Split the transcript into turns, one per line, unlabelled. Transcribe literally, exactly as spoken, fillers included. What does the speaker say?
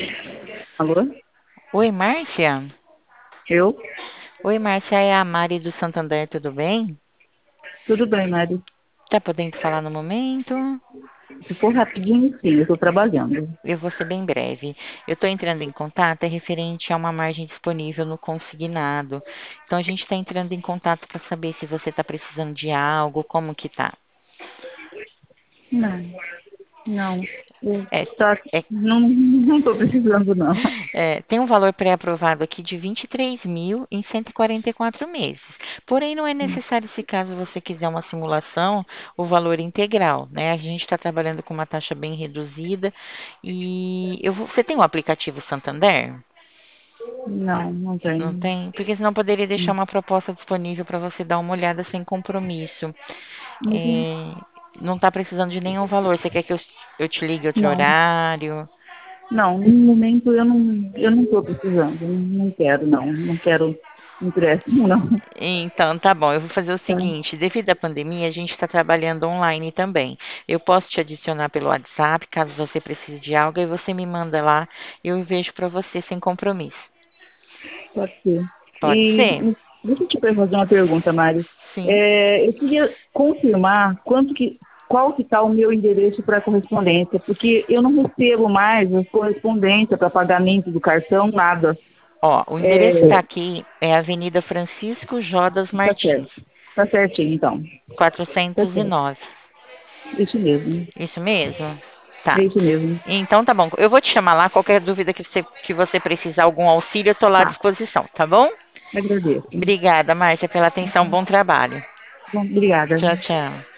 Alô?
Oi, Márcia?
Eu?
Oi, Márcia, é a Mari do Santander, tudo bem?
Tudo bem, Mari.
Tá podendo falar no momento?
Se for rapidinho, sim, eu estou trabalhando.
Eu vou ser bem breve. Eu estou entrando em contato, é referente a uma margem disponível no consignado. Então, a gente está entrando em contato para saber se você está precisando de algo, como que tá.
Não, não. Eu
É,
tá,
é
não não estou precisando, não.
É, tem um valor pré-aprovado aqui de vinte e três mil em cento e quarenta e quatro meses. Porém, não é necessário, se caso você quiser uma simulação, o valor integral, né? A gente está trabalhando com uma taxa bem reduzida e eu vou- você tem o aplicativo Santander?
Não, não
Não
tenho.
tem? Porque senão eu poderia deixar uma proposta disponível para você dar uma olhada sem compromisso.
Uhum.
É, não está precisando de nenhum valor. Você quer que eu, eu te ligue outro
Não,
horário?
não, no momento eu não eu não estou precisando, não, não quero, não. Não quero empréstimo, não.
Então, tá bom. Eu vou fazer o
Tá,
seguinte: devido à pandemia, a gente está trabalhando online também. Eu posso te adicionar pelo WhatsApp, caso você precise de algo, e você me manda lá, eu vejo para você sem compromisso.
pode ser.
Pode ser?
E deixa eu te fazer uma pergunta, Mari.
Sim.
É, eu queria confirmar quanto que, qual que está o meu endereço para correspondência, porque eu não recebo mais a correspondência para pagamento do cartão, nada.
Ó, o endereço está
É,
aqui, é Avenida Francisco Jodas
tá
Martins,
certo. Tá certinho, então. Tá
quatrocentos e
certo.
nove.
Isso mesmo.
Isso mesmo?
É
Tá.
isso mesmo.
Então tá bom. Eu vou te chamar lá. Qualquer dúvida que você, que você precisar, algum auxílio, eu tô lá à
Tá.
disposição, tá bom?
Agradeço.
Obrigada, Márcia, pela atenção. Bom trabalho.
Bom, obrigada.
Tchau, tchau.